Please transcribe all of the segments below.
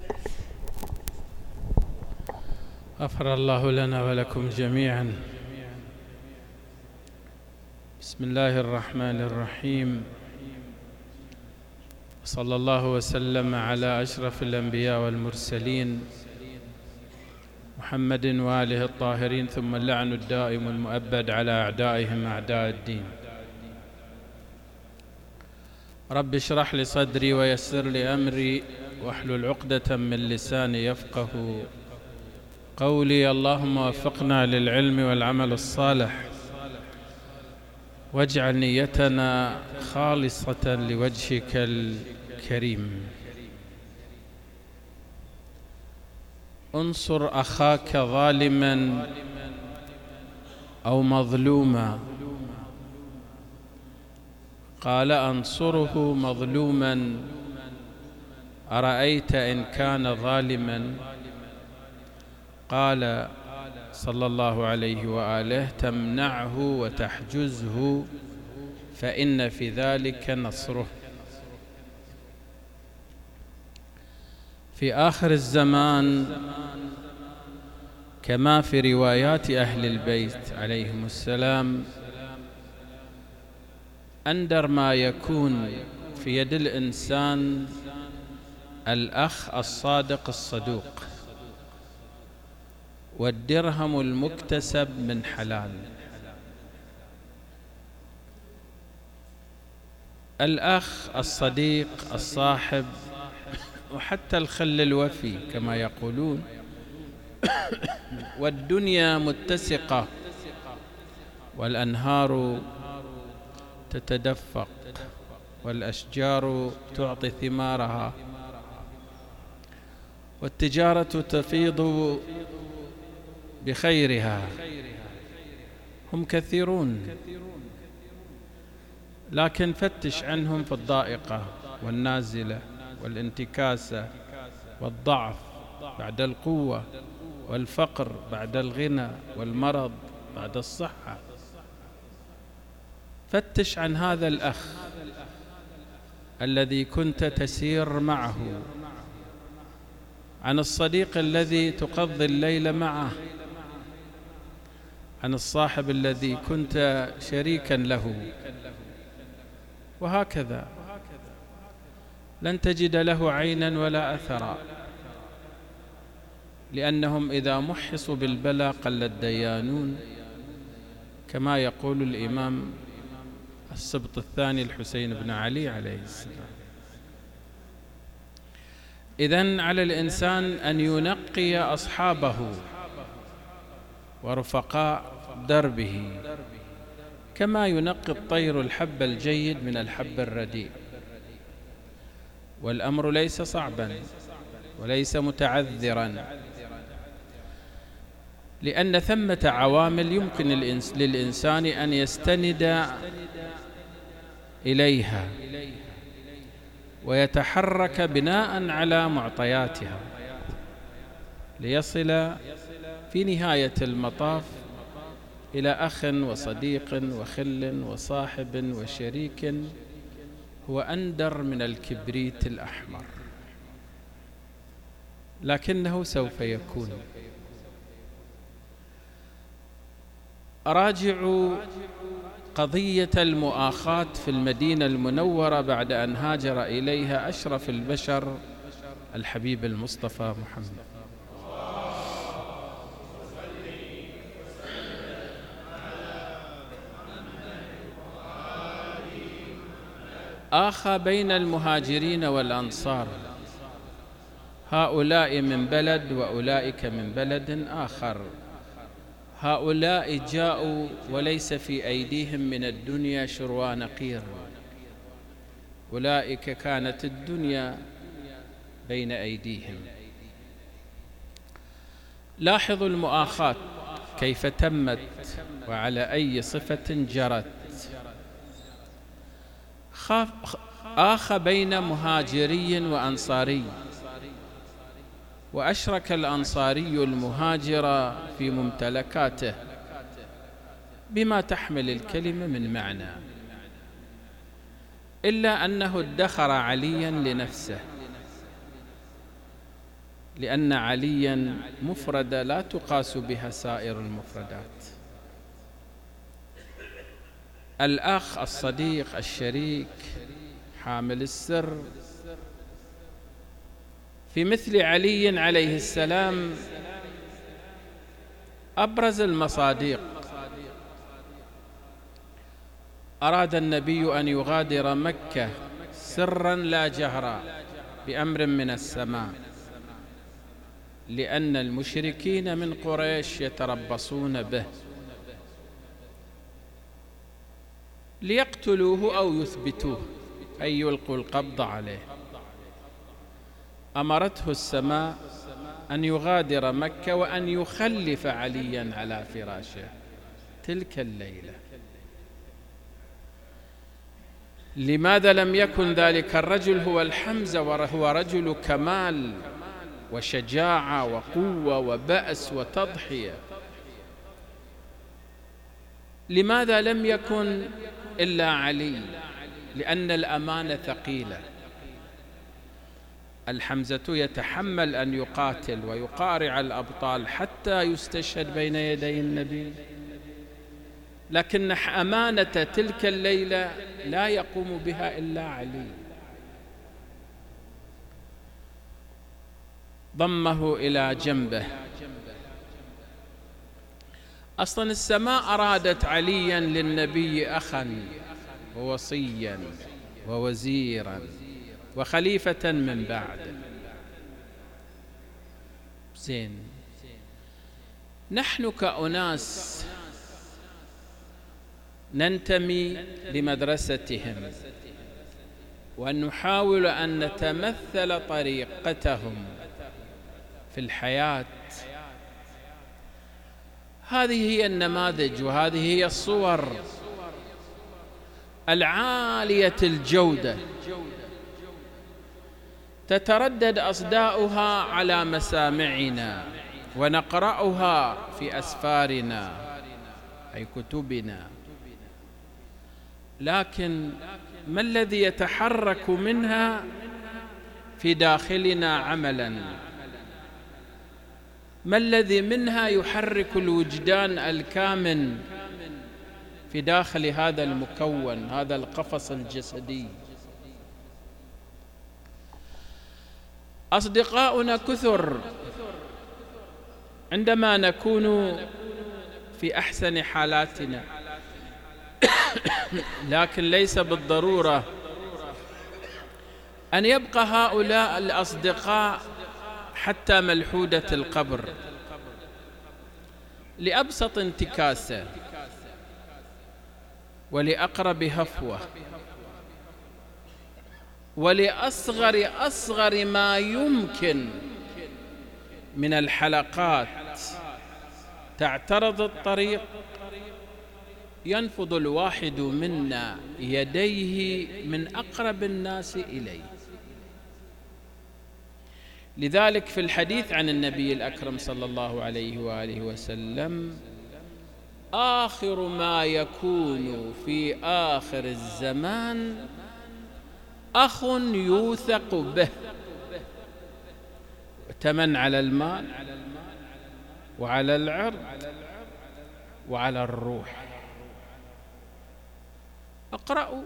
غفر الله لنا ولكم جميعا. بسم الله الرحمن الرحيم، صلى الله وسلم على أشرف الأنبياء والمرسلين محمد وآله الطاهرين، ثم اللعن الدائم المؤبد على أعدائهم أعداء الدين. رب اشرح لي صدري ويسر لي أمري واحلل عقدة من لساني يفقه قولي. اللهم وفقنا للعلم والعمل الصالح، واجعل نيتنا خالصة لوجهك الكريم. انصر أخاك ظالما أو مظلوما. قال أنصره مظلوما، أرأيت إن كان ظالما؟ قال صلى الله عليه وآله تمنعه وتحجزه فإن في ذلك نصره. في آخر الزمان كما في روايات أهل البيت عليهم السلام، أندر ما يكون في يد الإنسان الأخ الصادق الصدوق، والدرهم المكتسب من حلال. الأخ الصديق الصاحب وحتى الخل الوفي كما يقولون. والدنيا متسقة والأنهار تتدفق والأشجار تعطي ثمارها والتجارة تفيض بخيرها. هم كثيرون، لكن فتش عنهم في الضائقة والنازلة والانتكاسة والضعف بعد القوة، والفقر بعد الغنى، والمرض بعد الصحة. فتش عن هذا الأخ الذي كنت تسير معه، عن الصديق الذي تقضي الليل معه، عن الصاحب الذي كنت شريكا له، وهكذا. لن تجد له عينا ولا أثرا، لأنهم إذا محصوا بالبلاء قل الديانون، كما يقول الإمام السبط الثاني الحسين بن علي عليه السلام. إذن على الإنسان أن ينقي أصحابه ورفقاء دربه، كما ينقي الطير الحب الجيد من الحب الرديء. والأمر ليس صعبا وليس متعذرا، لأن ثمة عوامل يمكن للإنسان أن يستند إليها ويتحرك بناء على معطياتها ليصل في نهاية المطاف إلى أخ وصديق وخل وصاحب وشريك هو أندر من الكبريت الأحمر، لكنه سوف يكون. راجعوا قضية المؤاخاة في المدينة المنورة بعد أن هاجر إليها أشرف البشر الحبيب المصطفى محمد. آخى بين المهاجرين والأنصار، هؤلاء من بلد وأولئك من بلد آخر. هؤلاء جاءوا وليس في أيديهم من الدنيا شروى نقير، أولئك كانت الدنيا بين أيديهم. لاحظوا المؤاخاة كيف تمت وعلى أي صفة جرت. آخى بين مهاجري وأنصاري، وأشرك الأنصاري المهاجر في ممتلكاته بما تحمل الكلمة من معنى، إلا أنه ادخر عليا لنفسه، لأن عليا مفردة لا تقاس بها سائر المفردات. الأخ، الصديق، الشريك، حامل السر. في مثل علي عليه السلام أبرز المصادق. أراد النبي أن يغادر مكة سرا لا جهرا بأمر من السماء، لأن المشركين من قريش يتربصون به ليقتلوه أو يثبتوه أي يلقوا القبض عليه. أمرته السماء أن يغادر مكة وأن يخلف عليا على فراشه تلك الليلة. لماذا لم يكن ذلك الرجل هو الحمزة وهو رجل كمال وشجاعة وقوة وبأس وتضحية؟ لماذا لم يكن إلا علي؟ لأن الأمانة ثقيلة. الحمزة يتحمل أن يقاتل ويقارع الأبطال حتى يستشهد بين يدي النبي، لكن أمانة تلك الليلة لا يقوم بها إلا علي. ضمه إلى جنبه. أصلا السماء أرادت عليا للنبي أخا ووصيا ووزيرا وخليفة من بعده. زين، نحن كأناس ننتمي لمدرستهم ونحاول أن نتمثل طريقتهم في الحياة. هذه هي النماذج وهذه هي الصور العالية الجودة، تتردد أصداؤها على مسامعنا ونقرأها في أسفارنا أي كتبنا، لكن ما الذي يتحرك منها في داخلنا عملاً؟ ما الذي منها يحرك الوجدان الكامن في داخل هذا المكون، هذا القفص الجسدي؟ أصدقاؤنا كثر عندما نكون في أحسن حالاتنا، لكن ليس بالضرورة أن يبقى هؤلاء الأصدقاء حتى ملحودة القبر. لأبسط انتكاسة ولأقرب هفوة ولأصغر ما يمكن من الحلقات تعترض الطريق، ينفض الواحد منا يديه من أقرب الناس إليه. لذلك في الحديث عن النبي الأكرم صلى الله عليه وآله وسلم: آخر ما يكون في آخر الزمان أخ يوثق به، وتمن على المال وعلى العرض وعلى الروح. اقرأوا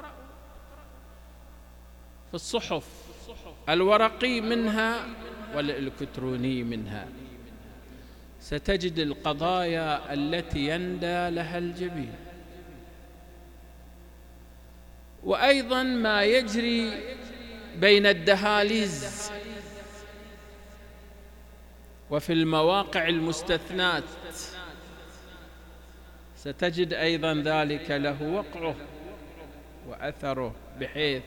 في الصحف الورقي منها والإلكتروني منها، ستجد القضايا التي يندى لها الجبين، وأيضا ما يجري بين الدهاليز وفي المواقع المستثنات، ستجد أيضا ذلك له وقعه وأثره، بحيث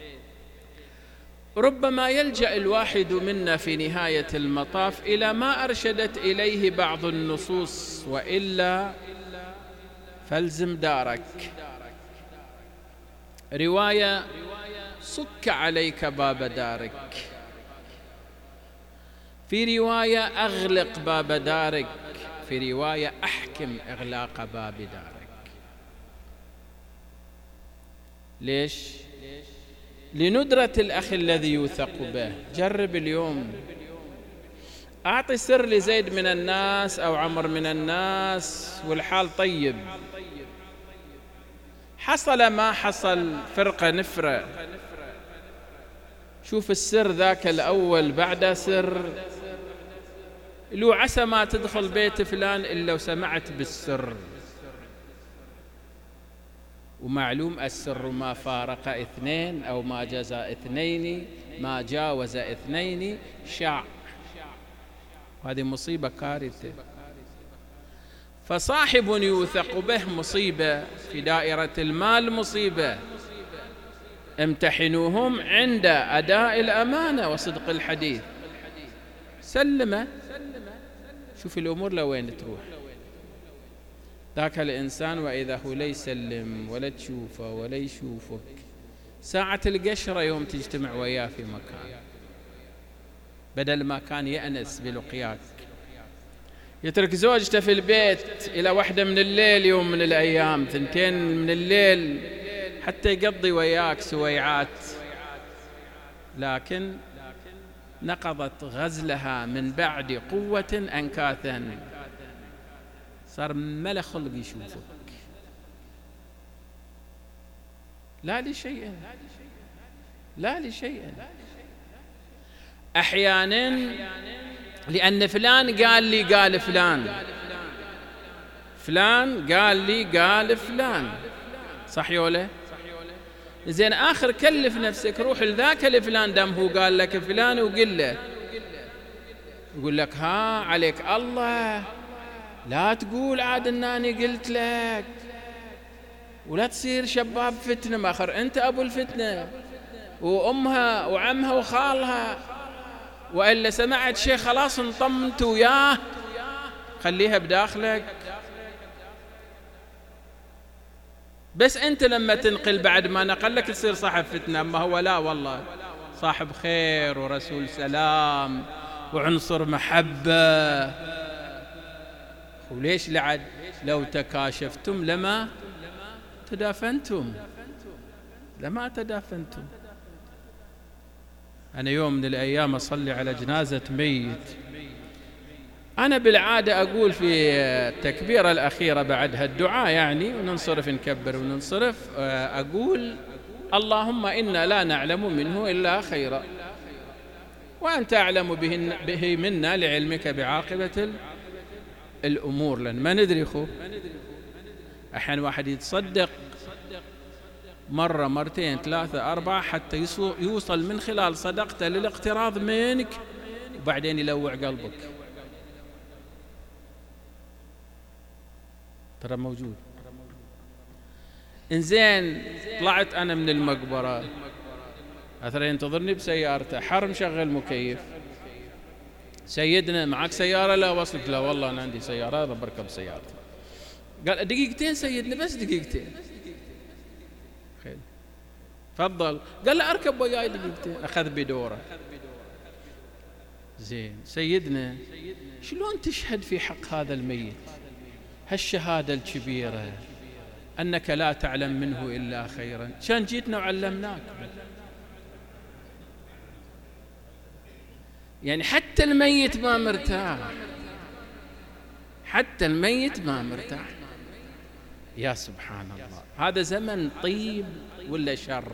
ربما يلجأ الواحد منا في نهاية المطاف إلى ما أرشدت إليه بعض النصوص: وإلا فالزم دارك. رواية: صك عليك باب دارك. في رواية: أغلق باب دارك. في رواية: أحكم إغلاق باب دارك. ليش؟ لندرة الأخ الذي يوثق به. جرب اليوم أعطي سر لزيد من الناس أو عمر من الناس والحال طيب. حصل ما حصل فرقة نفرة، شوف السر ذاك الأول بعد سر، لو عسى ما تدخل بيت فلان إلا وسمعت بالسر. ومعلوم السر ما فارق اثنين أو ما جزى اثنين، ما جاوز اثنين شاع. هذه مصيبة كارثة. فصاحب يوثق به مصيبة، في دائرة المال مصيبة. امتحنوهم عند أداء الأمانة وصدق الحديث. سلمه، شوف الأمور لوين تروح. ذاك الإنسان وإذا هو لا يسلم ولا تشوفه ولا يشوفك، ساعة القشرة يوم تجتمع وياه في مكان، بدل ما كان يأنس بلقياك، يترك زوجته في البيت إلى 1 من الليل يوم من الأيام، 2 من الليل، حتى يقضي وياك سويعات. لكن نقضت غزلها من بعد قوة أنكاثا، صار ملا خلق يشوفك، لا لشيء لا لشيء. أحيانا لأن فلان قال لي قال فلان، فلان قال لي قال فلان، صح يوله؟ زين آخر كلف نفسك، روح لذاك الفلان دام هو قال لك فلان وقل له، يقول لك ها عليك الله، لا تقول عاد انني قلت لك، ولا تصير شباب فتنة، ماخر انت ابو الفتنة وامها وعمها وخالها، والا سمعت شيء خلاص انطمت وياه، خليها بداخلك. بس أنت لما تنقل بعد ما نقلك تصير صاحب فتنة، أما هو لا والله صاحب خير ورسول سلام وعنصر محبة. وليش لعد لو تكاشفتم لما تدافنتم، لما تدافنتم. أنا يوم من الأيام أصلي على جنازة ميت، أنا بالعادة أقول في التكبيرة الأخيرة بعدها الدعاء يعني، وننصرف نكبر وننصرف، أقول اللهم إنا لا نعلم منه إلا خيرا، وأنت أعلم به منا لعلمك بعاقبة الأمور، لأن ما ندري خو. أحيانا واحد يتصدق مرة مرتين 3 4 حتى يوصل من خلال صدقته للاقتراض منك، وبعدين يلوع قلبك. ترى موجود. إنزين طلعت أنا من المقبرة، أثر ينتظرني بسيارته، حر مشغل مكيف، سيدنا معك سيارة؟ لا وصلت. لا والله أنا عندي سيارة بركب سيارتي. قال دقيقتين سيدنا، بس دقيقتين. خير تفضل. قال لا أركب وياي دقيقتين، أخذ بدوره. زين سيدنا شلون تشهد في حق هذا الميت هالشهادة الكبيرة أنك لا تعلم منه إلا خيرا؟ كان جيتنا وعلمناك. يعني حتى الميت ما مرتاح، حتى الميت ما مرتاح. يا سبحان الله، هذا زمن طيب ولا شر؟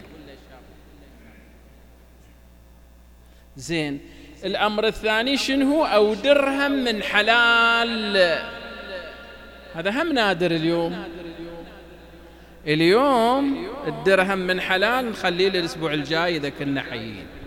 زين الأمر الثاني شنو؟ أو درهم من حلال. هذا هم نادر اليوم. اليوم الدرهم من حلال نخليه للأسبوع الجاي إذا كنا حيين.